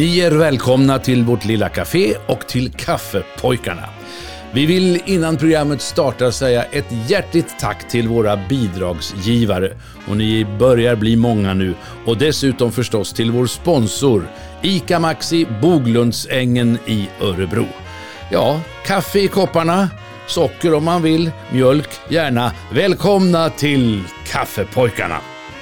Ni är välkomna till vårt lilla café och till Kaffepojkarna. Vi vill innan programmet startar säga ett hjärtligt tack till våra bidragsgivare. Och ni börjar bli många nu. Och dessutom förstås till vår sponsor ICA Maxi Boglundsängen i Örebro. Ja, kaffe i kopparna, socker om man vill, mjölk gärna. Välkomna till Kaffepojkarna.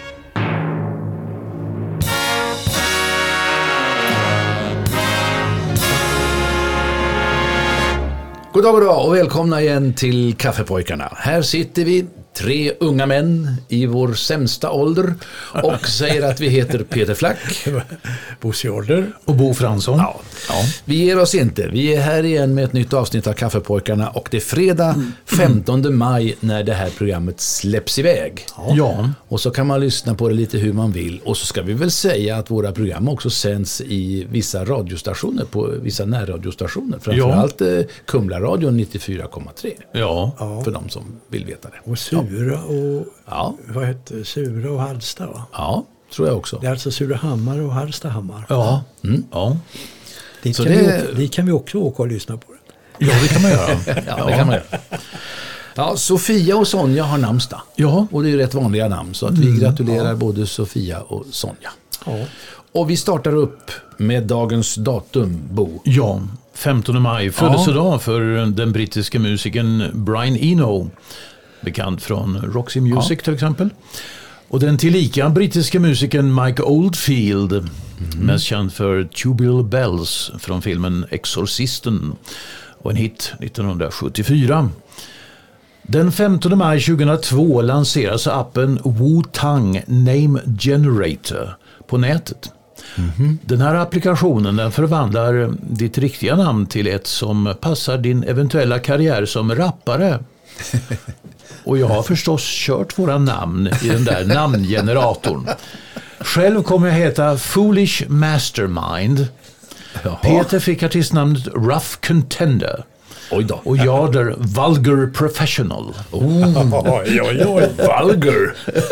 God dag och välkomna igen till Kaffepojkarna. Här sitter vi, 3 unga män i vår sämsta ålder och säger att vi heter Peter Flack, Bosse Order och Bo Fransson. Ja. Vi ger oss inte. Vi är här igen med ett nytt avsnitt av Kaffepojkarna och det är fredag 15 maj när det här programmet släpps iväg. Ja. Och så kan man lyssna på det lite hur man vill. Och så ska vi väl säga att våra program också sänds i vissa radiostationer, på vissa närradiostationer. Framförallt Kumlaradion 94,3. Ja. För de som vill veta det. Och Sura och vad heter Sura och Hallsta, va? Ja, tror jag också. Det är alltså Surahammar och Hallstahammar. Ja. Ja. Dit kan vi också åka och lyssna på det. Ja, det kan man göra. Ja, det kan man göra. Ja, Sofia och Sonja har namnsdag. Ja. Och det är rätt vanliga namn, så att vi gratulerar både Sofia och Sonja. Ja. Och vi startar upp med dagens datum, Bo. Ja, 15 maj. Födelsedag för den brittiska musikern Brian Eno. Bekant från Roxy Music till exempel. Och den tillika brittiska musikern Mike Oldfield. Mest känd för Tubular Bells från filmen Exorcisten. Och en hit 1974. Den 15 maj 2002 lanseras appen Wu-Tang Name Generator på nätet. Den här applikationen den förvandlar ditt riktiga namn till ett som passar din eventuella karriär som rappare. Och jag har förstås kört våra namn i den där namngeneratorn. Själv kommer jag heta Foolish Mastermind. Jaha. Peter fick artistnamnet Rough Contender. Oj då. Och jag där Vulgar Professional. Oj. Vulgar.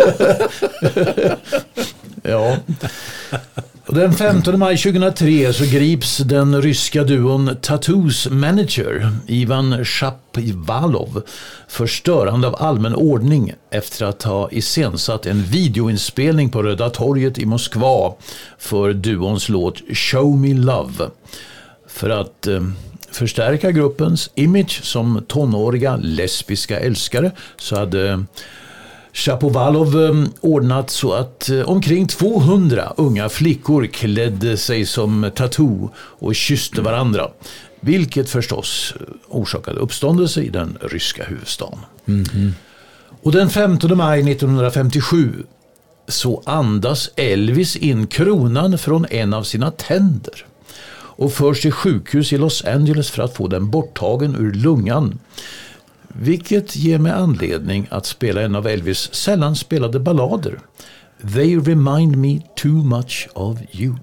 Ja. Och den 15 maj 2003 så grips den ryska duon Tattoos manager Ivan Shapovalov för störande av allmän ordning efter att ha iscensatt en videoinspelning på Röda torget i Moskva för duons låt Show Me Love. För att förstärka gruppens image som tonåriga lesbiska älskare så hade Shapovalov ordnat så att omkring 200 unga flickor klädde sig som Tattoo och kysste varandra. Vilket förstås orsakade uppståndelse i den ryska huvudstaden. Och den 15 maj 1957 så andas Elvis in kronan från en av sina tänder. Och förs till sjukhus i Los Angeles för att få den borttagen ur lungan. Vilket ger mig anledning att spela en av Elvis sällan spelade ballader. They remind me too much of you.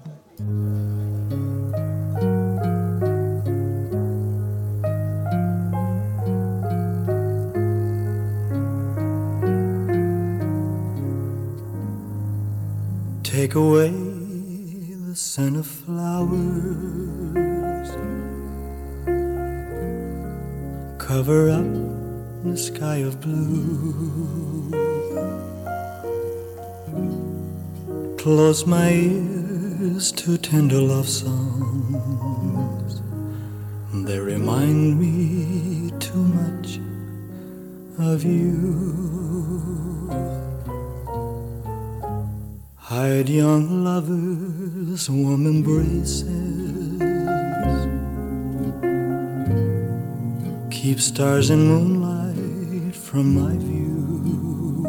Take away the scent of flowers, cover up the sky of blue, close my ears to tender love songs. They remind me too much of you. Hide young lovers, warm embraces, keep stars and moonlight from my view.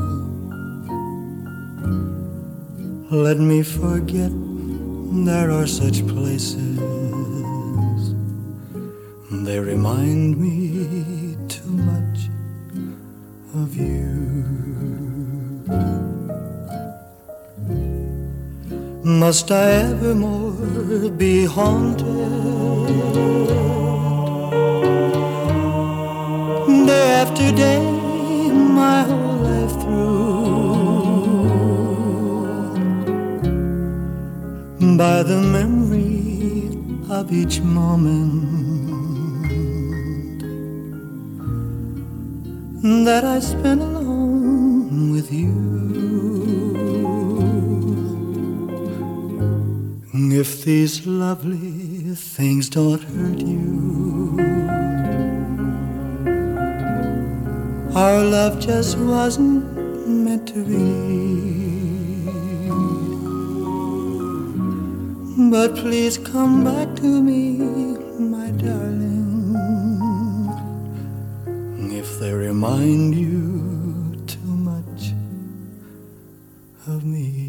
Let me forget there are such places. They remind me too much of you. Must I evermore be haunted day after day, my whole life through, by the memory of each moment that I spent alone with you. If these lovely things don't hurt you, our love just wasn't meant to be. But please come back to me, my darling, if they remind you too much of me.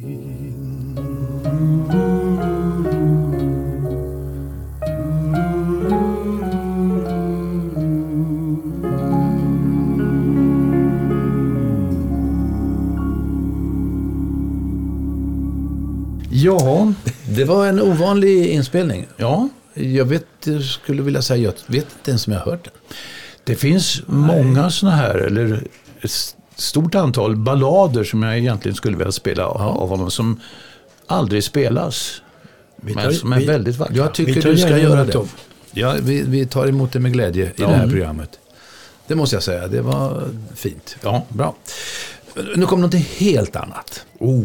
Ja, Det var en ovanlig inspelning. ja. Jag skulle vilja säga, jag vet inte ens om jag har hört den. Det finns många såna här, eller ett stort antal ballader som jag egentligen skulle vilja spela av honom, som aldrig spelas. Men som är väldigt vackra. Jag tycker du ska göra det. Ja, vi tar emot det med glädje i det här programmet. Det måste jag säga, det var fint. Ja, bra. Nu kommer något helt annat.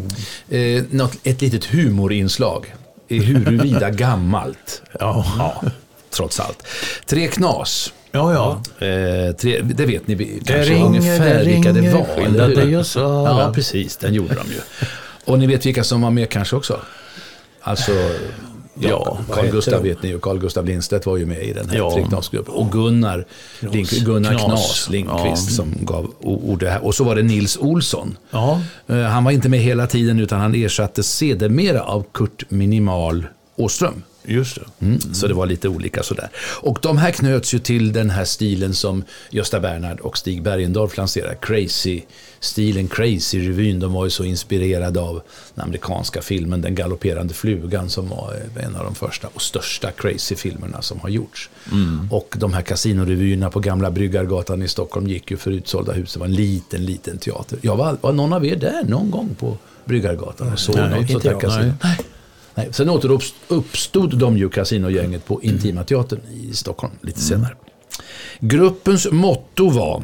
Ett litet humorinslag. Är huruvida gammalt. Ja, trots allt. Tre knas. Ja. Det vet ni kanske ungefär vilka det var. Eller hur? Ja, precis. Den gjorde de ju. Och ni vet vilka som var med kanske också? Alltså... Ja, Carl Gustav vet ni ju. Carl Gustav Lindstedt var ju med i den här Triknasgruppen. Och Gunnar Knas Lindqvist som gav ordet här. Och så var det Nils Olsson. Ja. Han var inte med hela tiden utan han ersattes sedermera av Kurt Minimal Åström. Just det. Så det var lite olika sådär. Och de här knöts ju till den här stilen som Gösta Bernhard och Stig Bergendorf lanserade. Crazy-stilen, Crazy-revyn. De var ju så inspirerade av den amerikanska filmen Den galopperande flugan som var en av de första och största Crazy-filmerna som har gjorts. Och de här kasinorevyerna på Gamla Bryggargatan i Stockholm gick ju för utsålda hus. Det var en liten teater. Jag var någon av er där någon gång på Bryggargatan och såg något sånt här kasino? Nej. Sen återuppstod de ju kasinogänget på Intima teatern i Stockholm lite senare. Gruppens motto var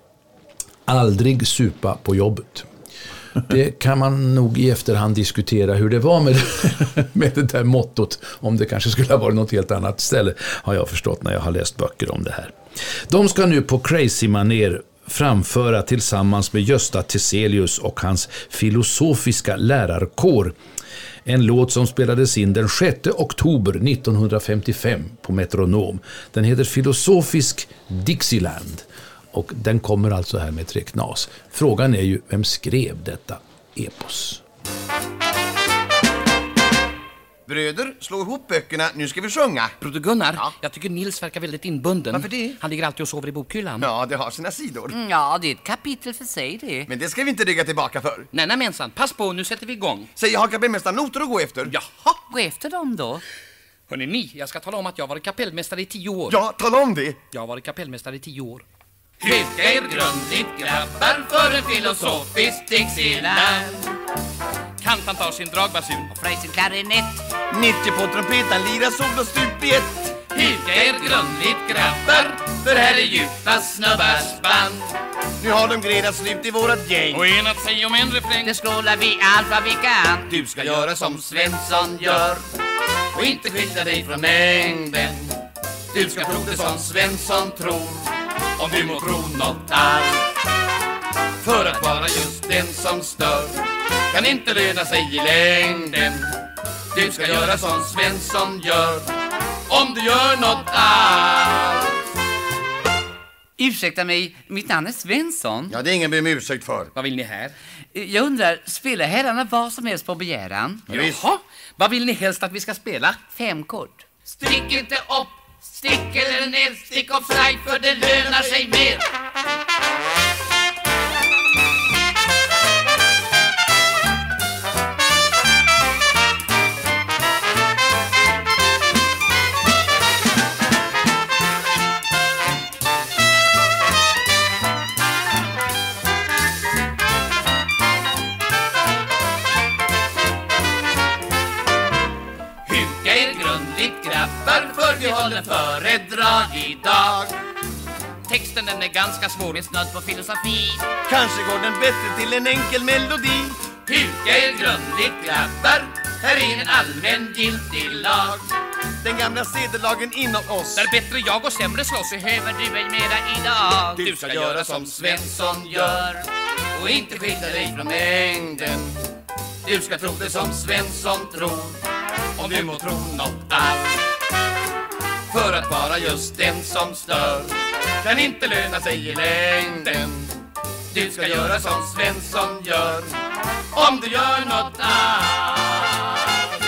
aldrig supa på jobbet. Det kan man nog i efterhand diskutera hur det var med det där mottot. Om det kanske skulle ha varit något helt annat ställe har jag förstått när jag har läst böcker om det här. De ska nu på crazy-manér framföra tillsammans med Gösta Theselius och hans filosofiska lärarkår en låt som spelades in den 6 oktober 1955 på Metronom. Den heter Filosofisk Dixieland och den kommer alltså här med tre knas. Frågan är ju, vem skrev detta epos? Bröder, slå ihop böckerna. Nu ska vi sjunga. Broder Gunnar, jag tycker Nils verkar väldigt inbunden. Varför det? Han ligger alltid och sover i bokhyllan. Ja, det har sina sidor. Ja, det är ett kapitel för sig det. Men det ska vi inte rygga tillbaka för. Nej, mensan. Pass på, nu sätter vi igång. Säg, jag har kapellmästaren noter att gå efter. Jaha. Gå efter dem då. Hörrni, jag ska tala om att jag har varit kapellmästare i 10 år. Ja, tala om det. Jag har varit kapellmästare i 10 år. Huka er grundligt grabbar för en filosofisk Dixieland. Kantan tar sin dragbasun Och Frej sin klarinett. 90 på trumpeten lirar sol och stup i ett. Huka er grundligt grabbar, för här är djupa snubbars band. Nu har de gredat slut i vårat gäng. Och enat sig om en refräng. Det skålar vi allt vad vi kan. Du ska göra som Svensson gör och inte skilja dig från mängden. Du ska tro det som Svensson tror, om du må tro något allt. För att vara just den som stör kan inte löna sig i längden. Du ska göra som Svensson gör, om du gör något allt. Ursäkta mig, mitt namn är Svensson. Ja, det är ingen be om ursäkt för. Vad vill ni här? Jag undrar, spelar herrarna vad som helst på begäran? Jaha, vad vill ni helst att vi ska spela? 5 kort. Stick inte upp, stick eller ner, stick offside för det lönar sig mer. en föredrag idag. Texten den är ganska svår, det är snudd på filosofi. Kanske går den bättre till en enkel melodi. Huka er grundligt grabbar, här är en allmängiltig lag. Den gamla sedelagen inom oss. Där bättre jag och sämre slåss, behöver du ej mera idag. Du ska göra som Svensson gör och inte skilja dig från mängden. Du ska tro det som Svensson tror, om du må tro något allt. För att vara just den som stör kan inte löna sig i längden. Du ska göra som Svensson gör, om du gör något allt.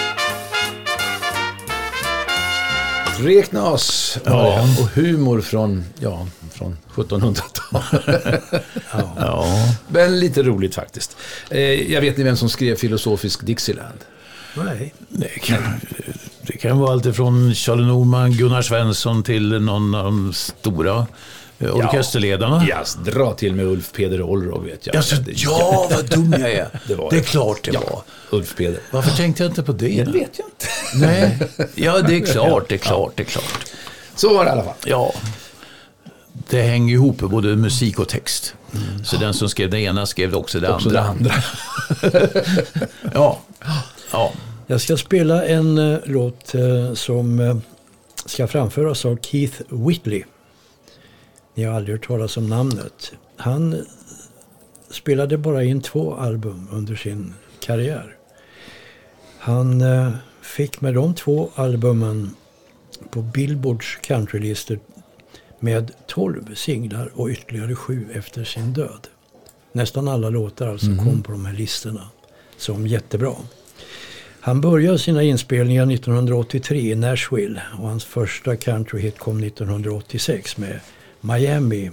Räknas och humor från 1700-talet. Ja. Men lite roligt faktiskt. Jag vet ni vem som skrev Filosofisk Dixieland? Nej. Det kan vara allt från Charlie Norman, Gunnar Svensson till någon av de stora orkesterledarna. Ja, dra till med Ulf Peder Olrog vet jag. Ja, vad dum jag är. Det är klart det var. Ulf Peder. Varför tänkte jag inte på det? Det vet jag inte. Nej, ja det är klart. Så var det i alla fall. Ja, det hänger ihop både musik och text. Så den som skrev det ena skrev också det andra. Ja. Jag ska spela en låt som ska framföras av Keith Whitley. Ni har aldrig hört talas om namnet. Han spelade bara in 2 album under sin karriär. Han fick med de 2 albumen på Billboards countrylistor med 12 singlar och ytterligare 7 efter sin död. Nästan alla låtar alltså kom på de här listorna som jättebra. Han började sina inspelningar 1983 i Nashville och hans första countryhit kom 1986 med Miami.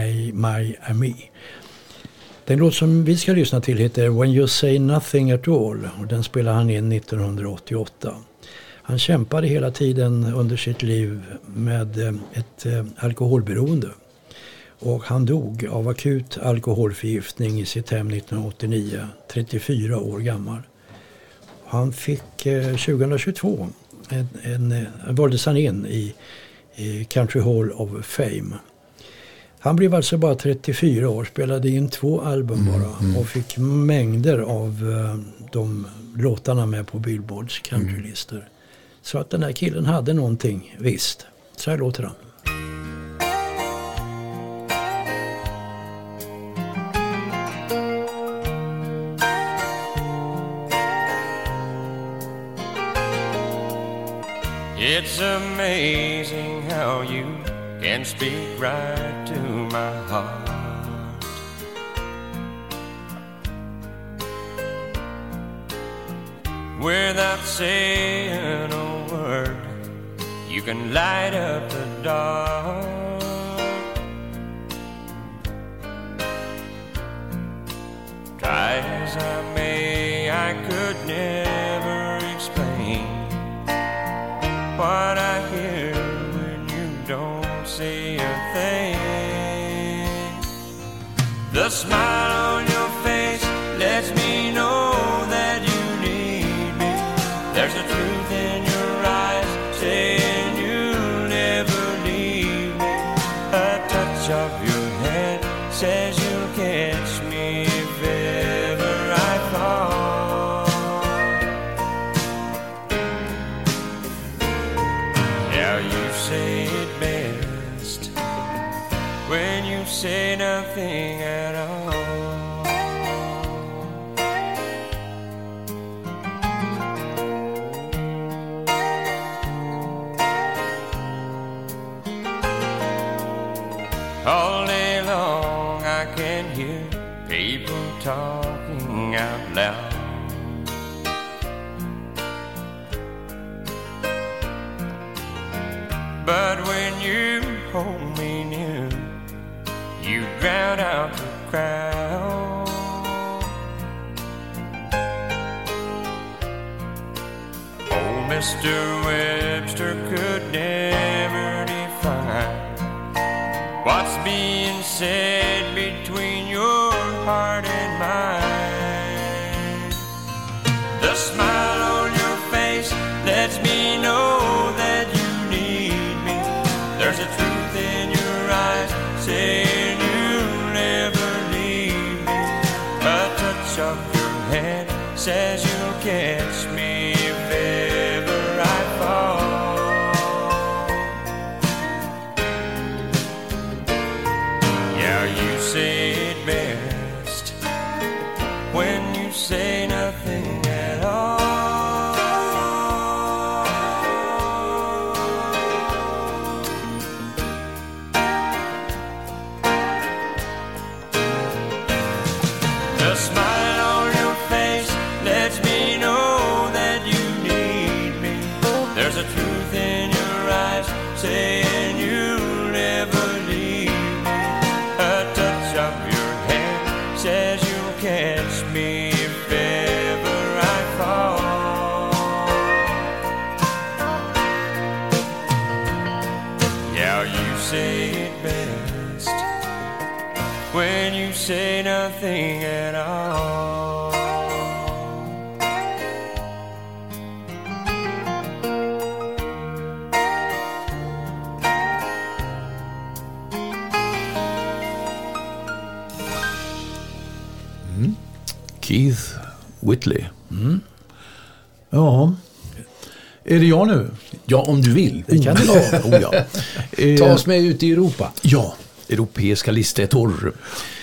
Den låt som vi ska lyssna till heter When You Say Nothing At All och den spelade han in 1988. Han kämpade hela tiden under sitt liv med ett alkoholberoende och han dog av akut alkoholförgiftning i sitt hem 1989, 34 år gammal. Han fick 2022 valdes han in i Country Hall of Fame. Han blev alltså bara 34 år, spelade in 2 album bara och fick mängder av de låtarna med på Billboards countrylistor. Så att den här killen hade någonting, visst. Så här låter han. It's amazing how you can speak right to my heart. Without saying a word, you can light up the dark. Try as I may, I could never explain what I hear when you don't say a thing. The smile on your face lets me know that you need me. There's a truth in your eyes saying you'll never leave me. A touch of your hand says you'll catch me if ever I fall. Now you say it best when you say nothing at all. All day long I can hear people talking out loud. But when you hold me near, you drown out the crowd. Old Mr. Webster could never define what's being said between your heart and mine. The smile on your face lets me know that you need me. There's a truth in your eyes saying you'll never leave me. A touch of your hand says you'll catch me if ever I fall. Yeah, you say it best when you say nothing at all. The smile on your face lets me know that you need me. There's a truth in your eyes saying you'll never leave me. A touch of your hand says you'll catch me if ever I fall. Yeah, you say it best when you say nothing at all. Keith Whitley. Ja, är det jag nu? Ja, om du vill. Det kan det vara. Oh, ja. Ta oss med ut i Europa. Ja, europeiska listor.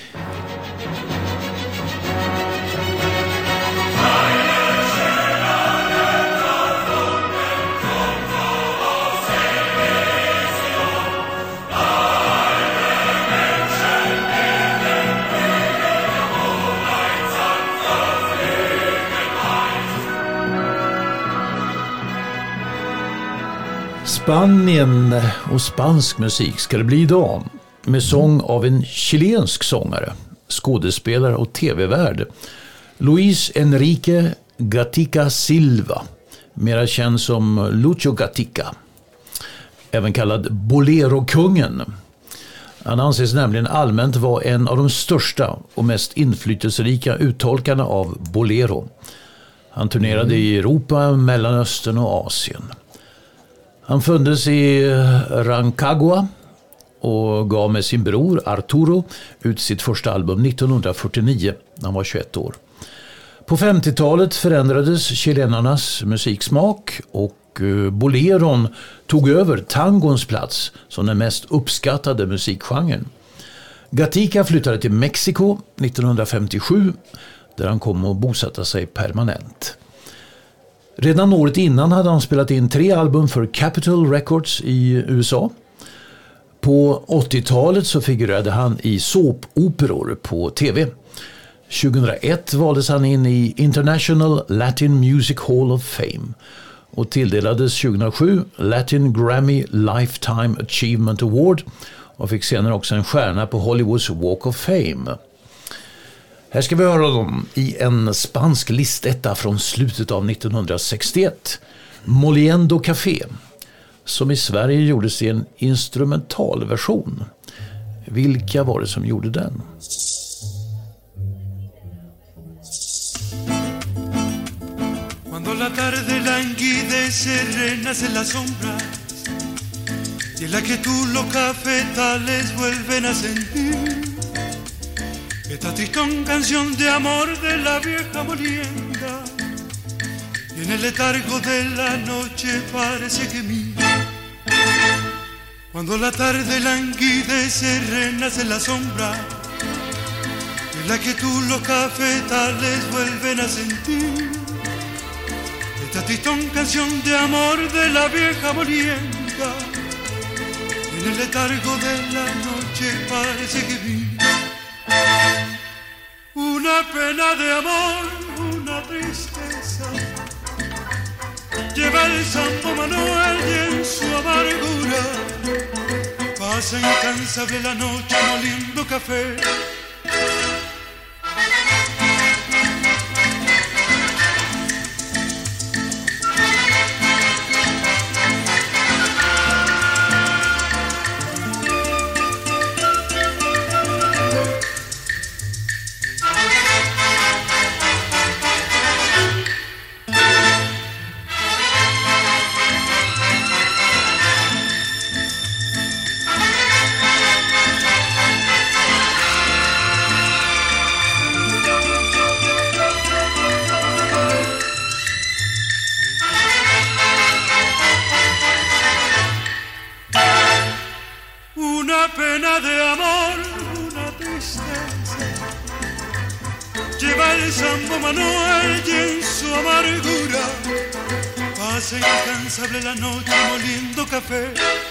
Spanien och spansk musik ska det bli idag, med sång av en chilensk sångare, skådespelare och tv-värd, Luis Enrique Gatica Silva, mera känd som Lucho Gatica, även kallad Bolero-kungen. Han anses nämligen allmänt vara en av de största och mest inflytelserika uttolkarna av bolero. Han turnerade i Europa, Mellanöstern och Asien. Han föddes i Rancagua och gav med sin bror Arturo ut sitt första album 1949 när han var 21 år. På 50-talet förändrades chilenarnas musiksmak och boleron tog över tangons plats som den mest uppskattade musikgenren. Gatica flyttade till Mexiko 1957 där han kom att bosätta sig permanent. Redan året innan hade han spelat in 3 album för Capitol Records i USA. På 80-talet så figurerade han i såpoperor på tv. 2001 valdes han in i International Latin Music Hall of Fame och tilldelades 2007 Latin Grammy Lifetime Achievement Award och fick senare också en stjärna på Hollywoods Walk of Fame. Här ska vi höra dem i en spansk listetta från slutet av 1961, Moliendo Café, som i Sverige gjordes i en instrumentalversion. Vilka var det som gjorde den? Cuando la tarde languidece, renace la sombra y en la que tú los cafetales vuelven a sentir esta tristón canción de amor de la vieja molienda, y en el letargo de la noche parece que mira. Cuando la tarde languidece, renace la sombra, en la que tú los cafetales vuelven a sentir esta tristón canción de amor de la vieja molienda, y en el letargo de la noche parece que mira. Una pena de amor, una tristeza, lleva el Santo Manuel y en su amargura pasa incansable la noche moliendo café. una pena de amor, una tristeza. Lleva el Sambo Manuel y en su amargura pasa incansable la noche moliendo café.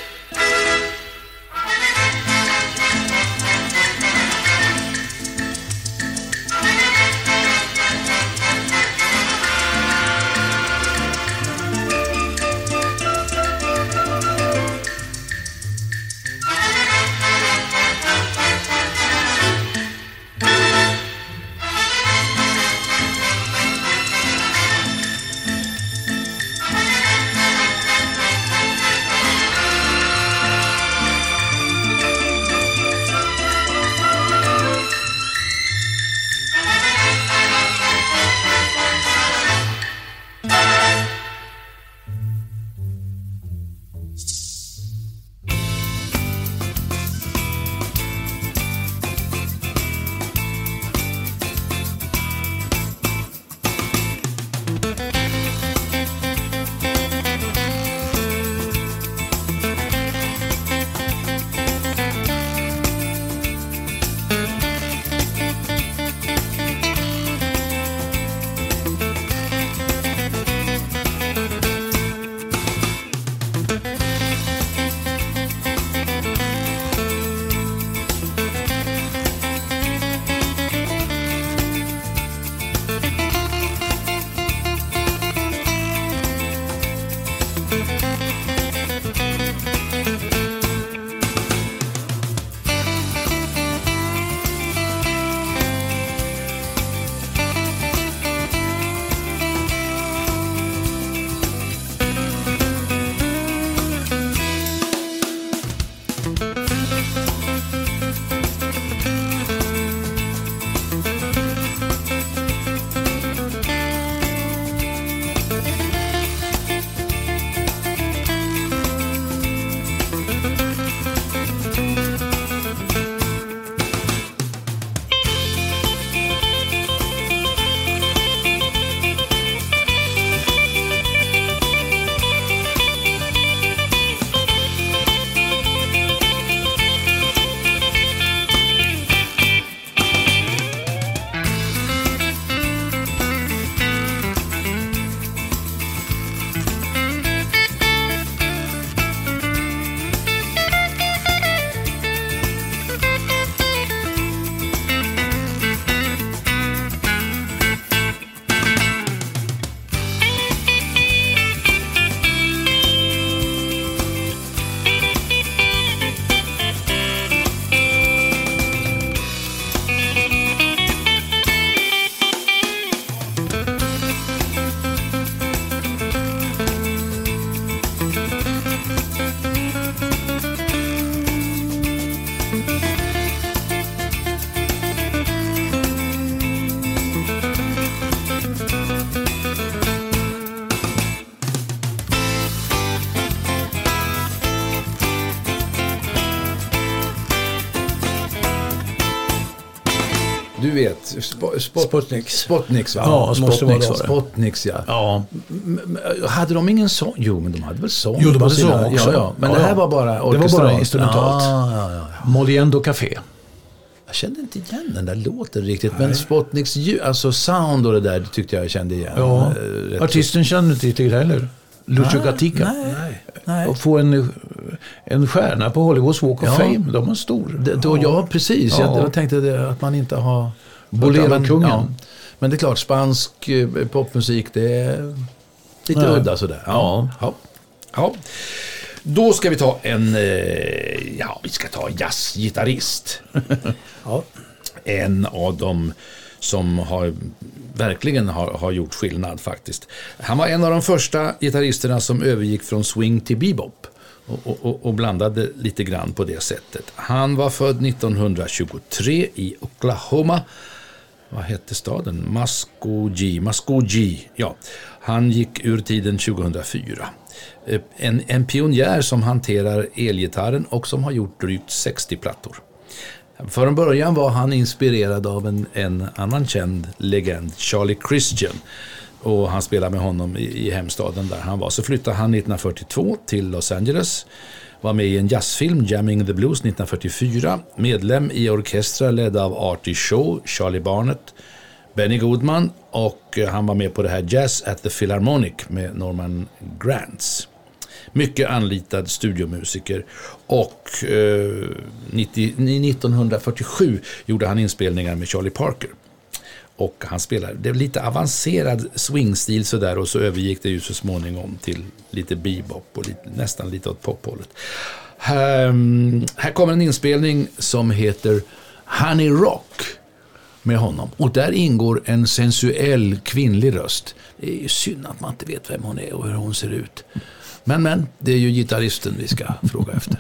Du vet, Spotniks va? Ja, Spotniks var det. Spotniks, ja. Ja. Hade de ingen sång? Jo, men de hade väl sång? Jo, de hade sång också. Ja. Men det här var bara orkestralt. Det var bara instrumentalt. Ja. Moliendo Café. Jag kände inte igen den där låten riktigt. Nej. Men Spotniks alltså sound och det där tyckte jag kände igen. Ja. Artisten kände inte till det heller. Lucio Gatica. Nej. Och få en stjärna på Hollywoods Walk of Fame. De är stor. Ja, precis. Jag tänkte att man inte har... Bolero-kungen. Ja. Men det är klart, spansk popmusik, det är lite udda sådär. Ja. Då ska vi ta vi ska ta jazzgitarrist. En av dem som verkligen har gjort skillnad faktiskt. Han var en av de första gitarristerna som övergick från swing till bebop och blandade lite grann på det sättet. Han var född 1923 i Oklahoma. Vad hette staden? Muskogee. Ja, han gick ur tiden 2004. En pionjär som hanterar elgitarren och som har gjort drygt 60 plattor. Från början var han inspirerad av en annan känd legend, Charlie Christian. Och han spelade med honom i hemstaden där han var. Så flyttade han 1942 till Los Angeles. var med i en jazzfilm, Jamming the Blues 1944, medlem i orkestrar ledda av Artie Shaw, Charlie Barnett, Benny Goodman, och han var med på det här Jazz at the Philharmonic med Norman Granz. Mycket anlitad studiomusiker, och 1947 gjorde han inspelningar med Charlie Parker. Och han spelade, det var lite avancerad swingstil sådär, och så övergick det ju så småningom till lite bebop och nästan lite åt pophållet. Här kommer en inspelning som heter Honey Rock med honom. Och där ingår en sensuell kvinnlig röst. Det är ju synd att man inte vet vem hon är och hur hon ser ut. Men, det är ju gitarristen vi ska fråga efter.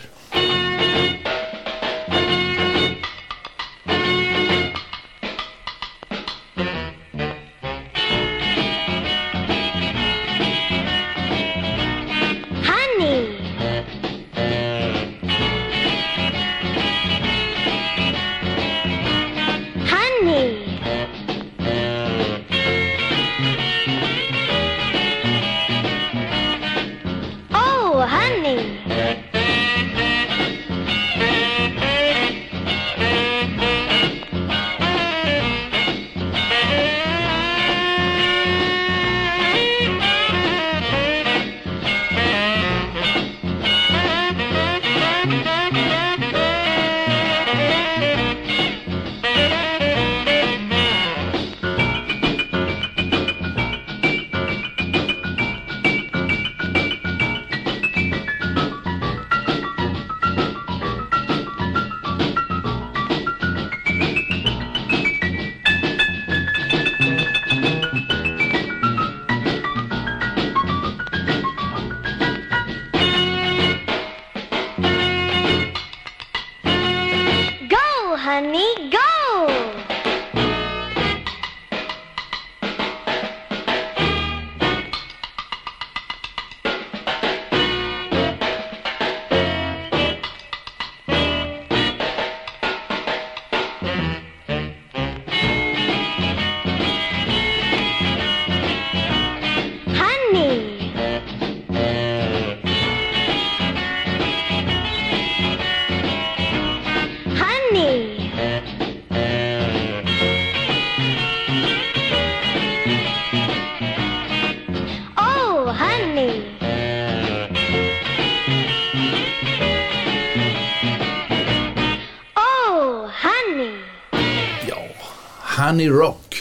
Honey Rock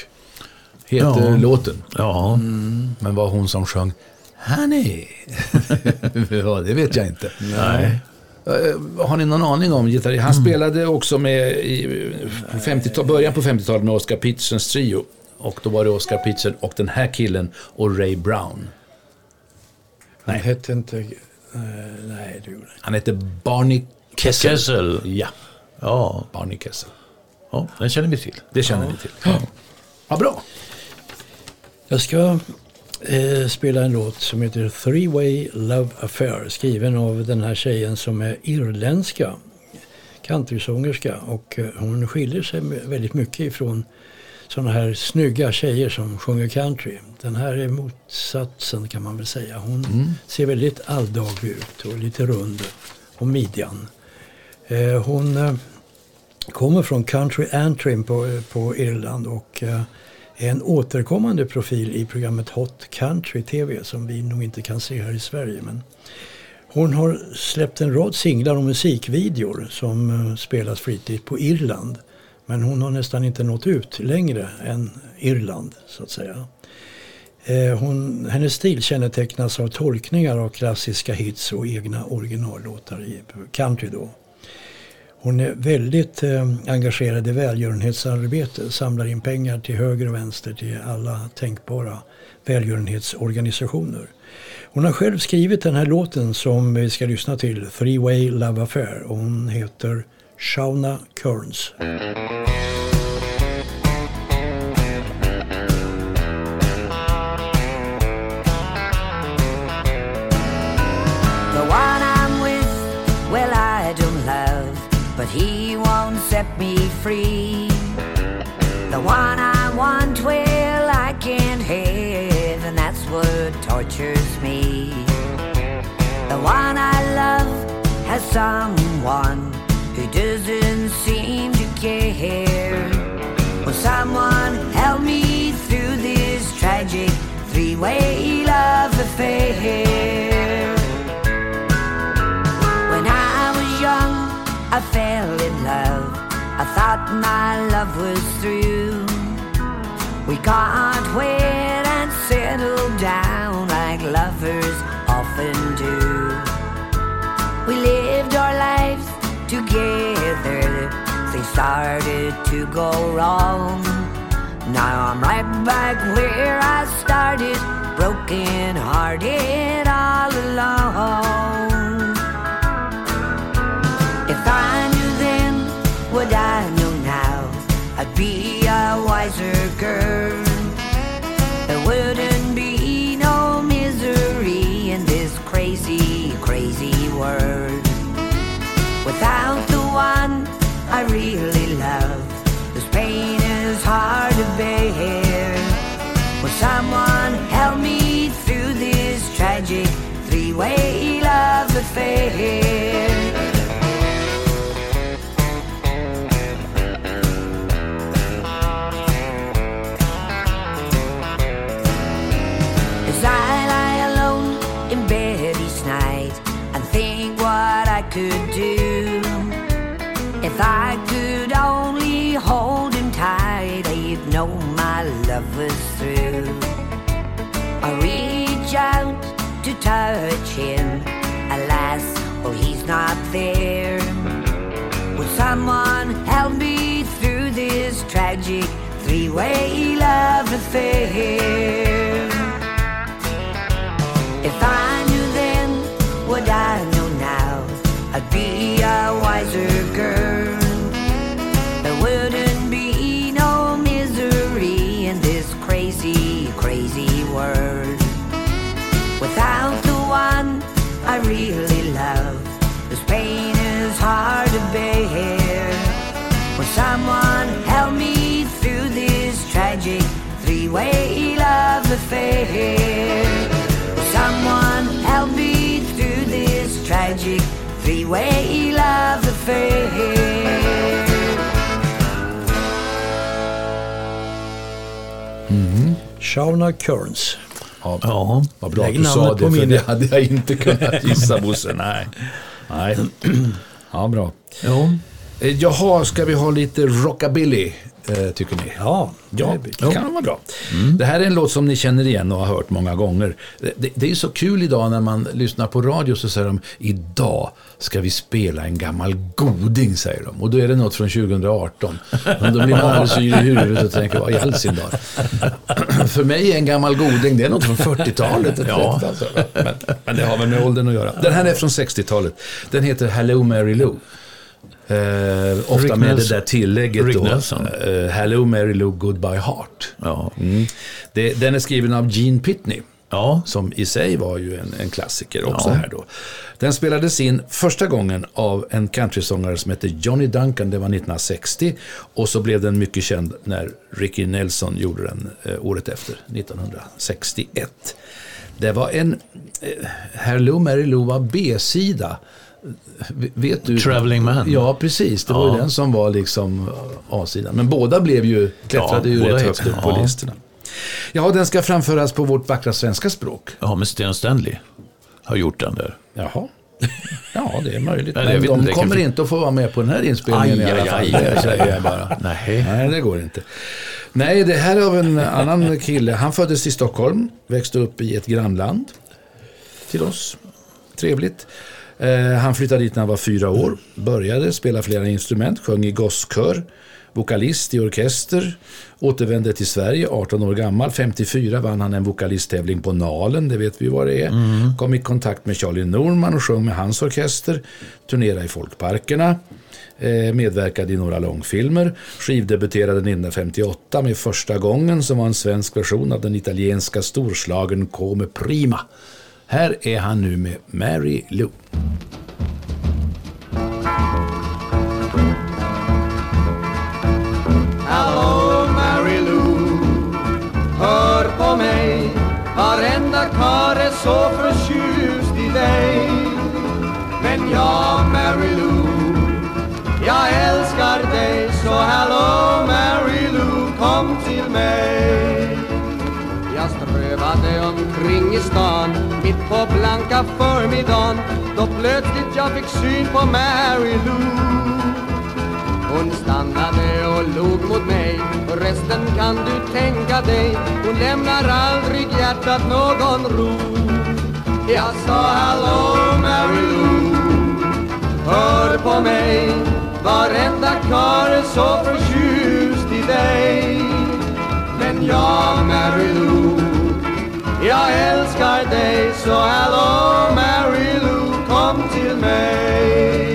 heter låten. Ja. Men var hon som sjöng Honey? Ja, det vet jag inte. Nej. Har ni någon aning om gitarr? Han spelade också med i början på 50-talet med Oscar Petersons trio. Och då var det Oscar Peterson och den här killen och Ray Brown. Han hette inte... nej, det gjorde han. Han hette Barney Kessel. Ja. Barney Kessel. Ja, den känner vi till. Det känner vi till. Ja, bra. Jag ska spela en låt som heter Three Way Love Affair, skriven av den här tjejen som är irländska countrysångerska, och hon skiljer sig väldigt mycket ifrån sådana här snygga tjejer som sjunger country. Den här är motsatsen, kan man väl säga. Hon ser väldigt alldaglig ut och lite rund om midjan. Hon kommer från Country Antrim på Irland och är en återkommande profil i programmet Hot Country TV som vi nog inte kan se här i Sverige. Men hon har släppt en rad singlar och musikvideor som spelas flitigt på Irland. Men hon har nästan inte nått ut längre än Irland, så att säga. Hennes stil kännetecknas av tolkningar av klassiska hits och egna originallåtar i country då. Hon är väldigt engagerad i välgörenhetsarbete, samlar in pengar till höger och vänster till alla tänkbara välgörenhetsorganisationer. Hon har själv skrivit den här låten som vi ska lyssna till, Three Way Love Affair, och hon heter Shauna Kearns. But he won't set me free. The one I want, well, I can't have, and that's what tortures me. The one I love has someone who doesn't seem to care. Will someone help me through this tragic three-way love affair? When I was young, I fell in love. I thought my love was through. We got wed and settled down like lovers often do. We lived our lives together. Things started to go wrong. Now I'm right back where I started, broken hearted all alone. If I knew then what I know now, I'd be a wiser girl. There wouldn't be no misery in this crazy, crazy world. Without the one I really love, this pain is hard to bear. Will someone help me through this tragic three-way love affair? As I lie alone in bed each night and think what I could do, if I could only hold him tight, I'd know my love was through. I reach out to touch him, alas, oh, he's not there. Would someone help me through this tragic three-way love affair? If I knew then what I know now, I'd be a wiser girl. There wouldn't be no misery in this crazy, crazy world. Without the one I really love, this pain is hard to bear. Will someone help me through this tragic three-way love affair? Will someone help me through this tragic three-way love affair? Shauna Kearns. Ja, vad bra att du sa det, för det hade jag inte kunnat gissa, Bosse. Nej. Ja, bra. Ja. Jaha, ska vi ha lite rockabilly, tycker ni? Ja, det kan vara bra. Det här är en låt som ni känner igen och har hört många gånger. Det är så kul idag när man lyssnar på radio, så säger de: idag ska vi spela en gammal goding, säger de. Och då är det något från 2018. Men då blir man alldeles yr i huvudet och tänker, vad i all sin dag? För mig är en gammal goding, det är något från 40-talet. Ja. Men det har väl med åldern att göra. Den här är från 60-talet. Den heter Hello Mary Lou. Ofta Rick med Nelson. det där tillägget Rick då, Nelson. Hello Mary Lou Goodbye Heart. Ja. Den är skriven av Gene Pitney, Ja. som i sig var ju en klassiker också Ja. här då. Den spelades in första gången av en countrysångare som heter Johnny Duncan, det var 1960, och så blev den mycket känd när Ricky Nelson gjorde den året efter, 1961. Det var en Hello Mary Lou var B-sida. Vet du? Traveling Man. Ja, precis. Det var ju den som var liksom A-sidan. Men båda blev ju, klättrade ju rätt högt upp på listorna. Ja, den ska framföras på vårt vackra svenska språk. Ja, men Sten Stanley har gjort den där. Jaha. Ja, det är möjligt. Nej, men de inte, kommer inte att få vara med på den här inspelningen i alla fall. Det säger jag bara. Nej, det går inte. Nej, det här är av en annan kille. Han föddes i Stockholm, växte upp i ett grannland till oss. Trevligt. Han flyttade dit när han var 4 år. Började spela flera instrument, sjöng i gosskör, vokalist i orkester. Återvände till Sverige 18 år gammal. 54 vann han en vokalisttävling på Nalen, det vet vi vad det är. Kom i kontakt med Charlie Norman och sjöng med hans orkester. Turnerade i folkparkerna. Medverkade i några långfilmer. Skivdebuterade 1958 med Första gången, som var en svensk version av den italienska storslagen Come Prima. Här är han nu med Mary Lou. Hallå Mary Lou, hör på mig. Varenda karl är så förtjust i dig. Men jag till mig. Jag strövade omkring i stan mitt på blanka förmiddagen, då plötsligt jag fick syn på Mary Lou. Hon stannade och log mot mig, och resten kan du tänka dig. Hon lämnar aldrig hjärtat någon ro. Jag sa hello Mary Lou, hör på mig, varenda karl är så förtjust i dig. Men jag Mary Lou, jag älskar dig, så hello Mary Lou, kom till mig.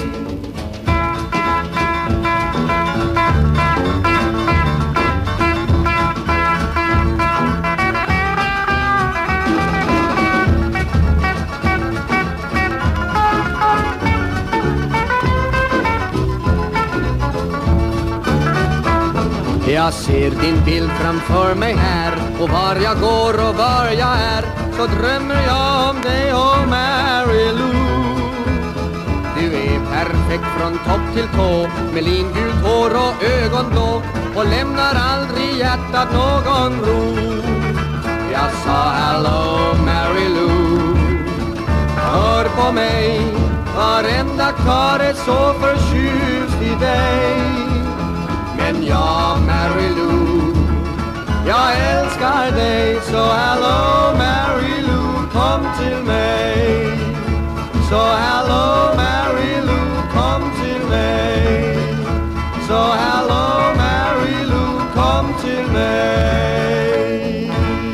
Jag ser din bild framför mig här, och var jag går och var jag är, så drömmer jag om dig, oh Mary Lou. Du är perfekt från topp till tå, med lingult hår och ögonblå, och lämnar aldrig hjärtat någon ro. Jag sa hello Mary Lou, hör på mig, varenda karl är så förtjust i dig. Men jag Mary Lou, jag älskar dig, så hello Mary Lou, kom till mig. Så hello Mary Lou, kom till mig. Så hello Mary Lou, kom till mig.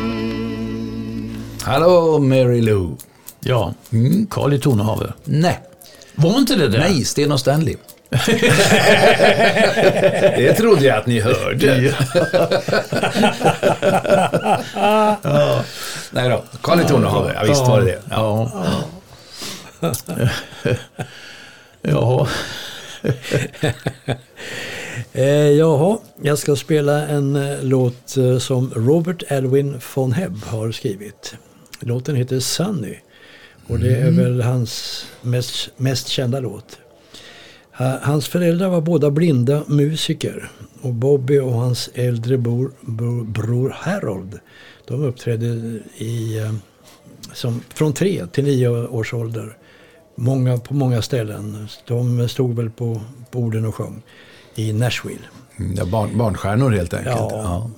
Hallå Mary Lou. Ja, Carl i Tornehave. Nej. Var inte det där? Nej, Sten och Stanley. Det trodde jag att ni hörde. Ja. Nej då, Carl i Tornehave. Ja, visst var det det. Ja. Ja. Jaha, jag ska spela en låt som Robert Elwin von Hebb har skrivit. Låten heter Sunny, och det är väl hans mest kända låt. Hans föräldrar var båda blinda musiker, och Bobby och hans äldre bror Harold, de uppträdde från 3 till 9 års ålder. På många ställen. De stod väl på borden och sjöng i Nashville. Ja, barnstjärnor helt enkelt. Ja.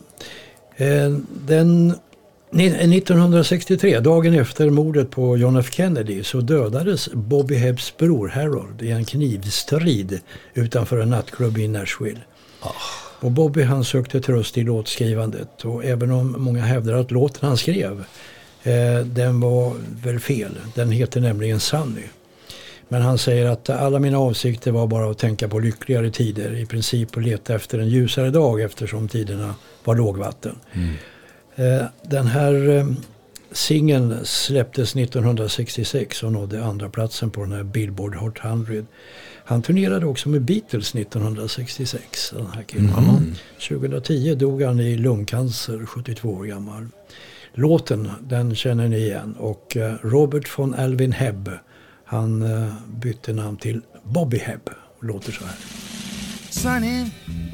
1963, dagen efter mordet på John F. Kennedy, så dödades Bobby Hebbs bror Harold i en knivstrid utanför en nattklubb i Nashville. Och Bobby, han sökte tröst i låtskrivandet, och även om många hävdar att låten han skrev den var väl fel. Den heter nämligen Sunny. Men han säger att alla mina avsikter var bara att tänka på lyckligare tider, i princip att leta efter en ljusare dag eftersom tiderna var lågvatten. Den här singeln släpptes 1966 och nådde andra platsen på den här Billboard Hot 100. Han turnerade också med Beatles 1966, den här killen. 2010 dog han i lungcancer, 72 år gammal. Låten, den känner ni igen, och Robert von Elwin Hebb, han bytte namn till Bobby Hebb, och låter så här. Sunny,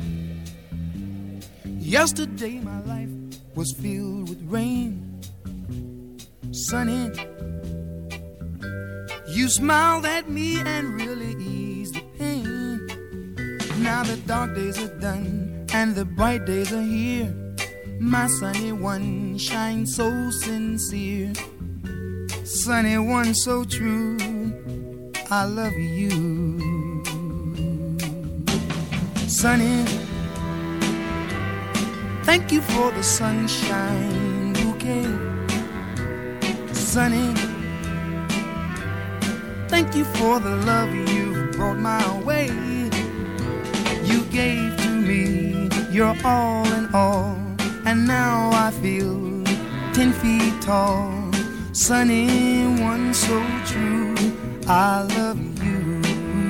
yesterday my life was filled with rain. Sunny, you smiled at me and really eased the pain. Now the dark days are done and the bright days are here. My sunny one shines so sincere. Sunny one so true, I love you. Sunny, thank you for the sunshine bouquet. Sunny, thank you for the love you've brought my way. You gave to me your all in all, and now I feel 10 feet tall. Sunny one so true, I love you.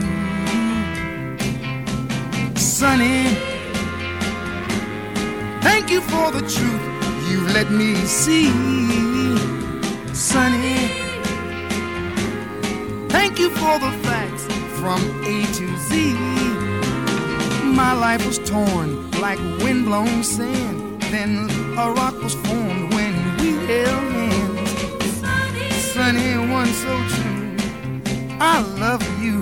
Sunny, thank you for the truth you've let me see. Sunny, thank you for the facts from A to Z. my life was torn like windblown sand. Then a rock was formed when we held hands. Sunny, one so true, I love you.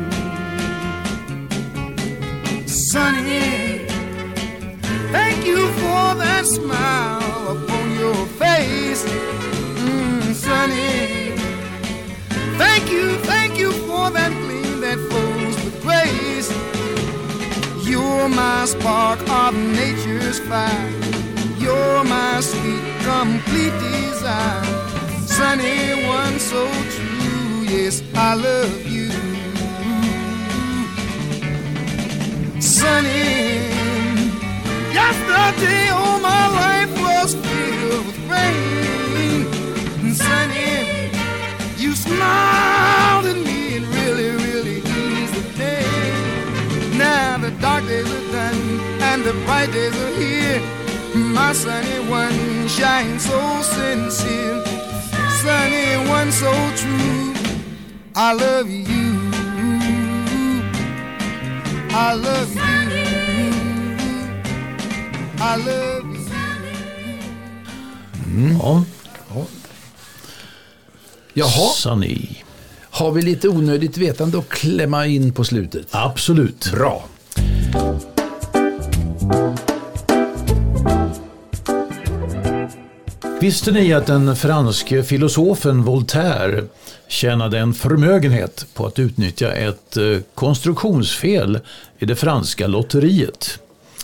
Sunny, thank you for that smile upon your face. Sunny, thank you for that gleam that flows with grace. You're my spark of nature's fire. You're my sweet, complete desire. Sunny, one so true, yes, I love you. Sunny, yesterday all my life was filled with rain. Sunny, you smiled at me and really, really eased the pain. Now the dark days are done and the bright days are here. My sunny one shines so sincere. Sunny one so true, I love you. I love you. I love you. Ja. Jaha. Sunny. Har vi lite onödigt vetande att klämma in på slutet? Absolut. Bra. Visste ni att den franske filosofen Voltaire tjänade en förmögenhet på att utnyttja ett konstruktionsfel i det franska lotteriet?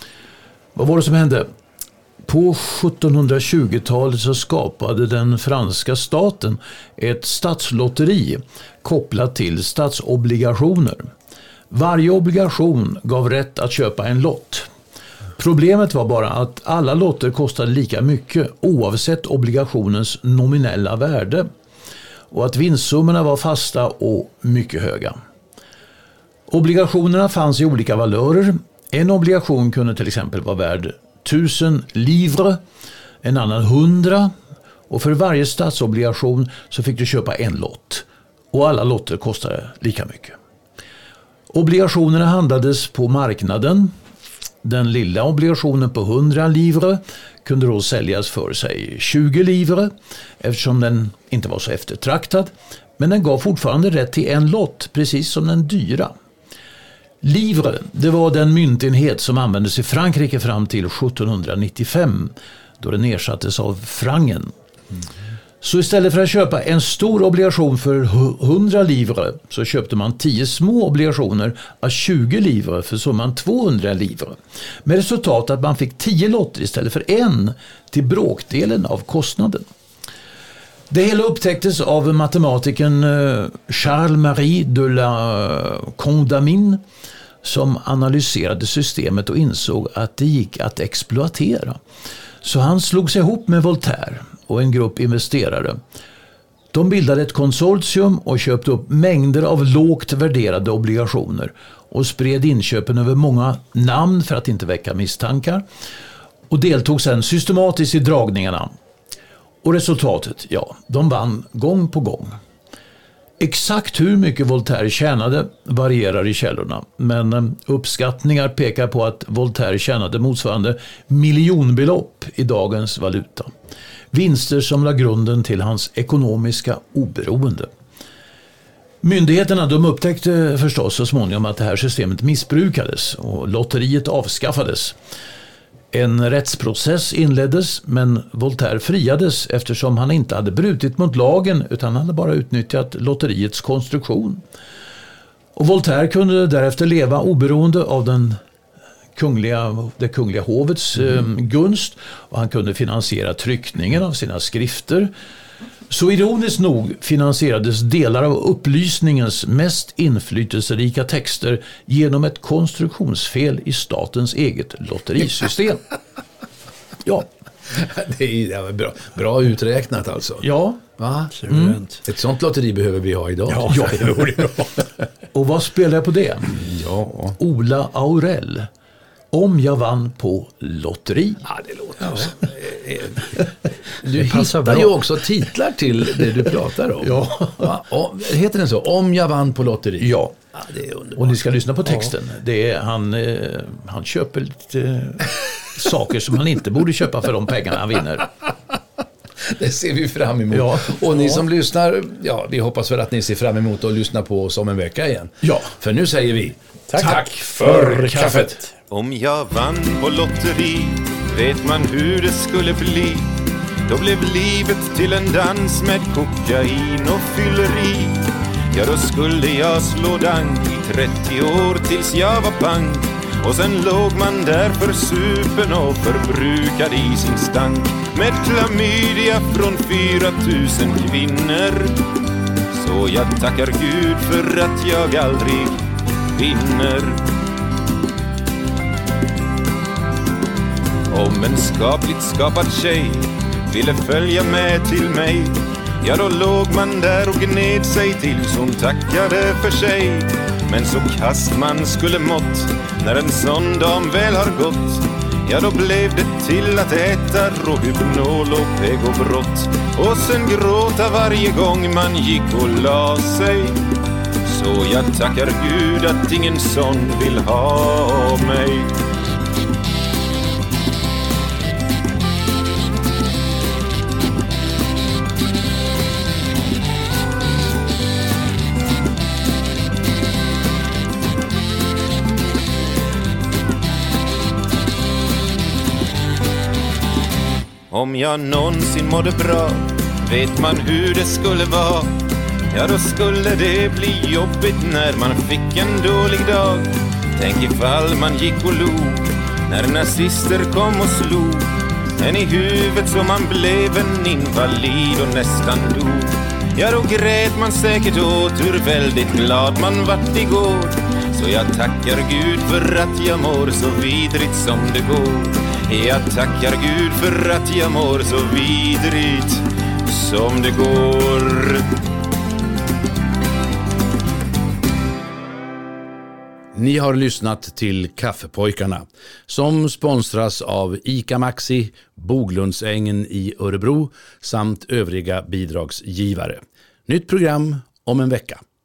Vad var det som hände? På 1720-talet så skapade den franska staten ett statslotteri kopplat till statsobligationer. Varje obligation gav rätt att köpa en lott. Problemet var bara att alla lotter kostade lika mycket oavsett obligationens nominella värde och att vinstsummorna var fasta och mycket höga. Obligationerna fanns i olika valörer. En obligation kunde till exempel vara värd 1000 livres, en annan 100 och för varje statsobligation så fick du köpa en lott och alla lotter kostade lika mycket. Obligationerna handlades på marknaden. Den lilla obligationen på 100 livres kunde då säljas för sig 20 livres eftersom den inte var så eftertraktad, men den gav fortfarande rätt till en lott precis som den dyra. Livre, det var den myntenhet som användes i Frankrike fram till 1795 då den ersattes av frangen. Så istället för att köpa en stor obligation för 100 livres så köpte man 10 små obligationer av 20 livres för summan 200 livres. Med resultat att man fick 10 lotter istället för en till bråkdelen av kostnaden. Det hela upptäcktes av matematikern Charles-Marie de la Condamine som analyserade systemet och insåg att det gick att exploatera. Så han slog sig ihop med Voltaire och en grupp investerare. De bildade ett konsortium och köpte upp mängder av lågt värderade obligationer och spred inköpen över många namn för att inte väcka misstankar och deltog sedan systematiskt i dragningarna. Och resultatet, ja, de vann gång på gång. Exakt hur mycket Voltaire tjänade varierar i källorna, men uppskattningar pekar på att Voltaire tjänade motsvarande miljonbelopp i dagens valuta. Vinster som la grunden till hans ekonomiska oberoende. Myndigheterna de upptäckte förstås så småningom att det här systemet missbrukades och lotteriet avskaffades. En rättsprocess inleddes, men Voltaire friades eftersom han inte hade brutit mot lagen utan hade bara utnyttjat lotteriets konstruktion. Och Voltaire kunde därefter leva oberoende av det kungliga hovets gunst och han kunde finansiera tryckningen av sina skrifter. Så ironiskt nog finansierades delar av upplysningens mest inflytelserika texter genom ett konstruktionsfel i statens eget lotterisystem. Ja. Det är bra uträknat alltså. Ja. Va? Ett sånt lotteri behöver vi ha idag. Ja. Och vad spelar jag på det? Ja. Ola Aurell. Om jag vann på lotteri. Ja, det låter så. Du hittar ju också titlar till det du pratar om. Ja. Heter den så? Om jag vann på lotteri? Ja. Ja, det är underbart. Och ni ska lyssna på texten. Det är, han köper lite saker som han inte borde köpa för de pengarna han vinner. Det ser vi fram emot. Ja. Och ni som lyssnar, vi hoppas väl att ni ser fram emot att lyssna på oss om en vecka igen. Ja. För nu säger vi tack för kaffet. Om jag vann på lotteri, vet man hur det skulle bli. Då blev livet till en dans med kokain och fylleri. Ja, då skulle jag slå dank i 30 år tills jag var pank. Och sen låg man där för supen och förbrukad i sin stank. Med klamydia från 4000 kvinnor. Så jag tackar Gud för att jag aldrig vinner. Om en skapligt skapad tjej ville följa med till mig, ja då låg man där och gned sig tills hon tackade för sig. Men så kast man skulle mått när en sån dam väl har gått, ja då blev det till att äta Rohypnol och Pegobrott. Och sen gråta varje gång man gick och la sig. Så jag tackar Gud att ingen sån vill ha mig. Om jag någonsin mådde bra, vet man hur det skulle vara. Ja, då skulle det bli jobbigt när man fick en dålig dag. Tänk ifall man gick och log när nazister kom och slog en i huvudet så man blev en invalid och nästan dog. Ja, då grät man säkert åt hur väldigt glad man vart igår. Så jag tackar Gud för att jag mår så vidrigt som det går. Jag tackar Gud för att jag mår så vidrigt som det går. Ni har lyssnat till Kaffepojkarna som sponsras av ICA Maxi, Boglundsängen i Örebro samt övriga bidragsgivare. Nytt program om en vecka.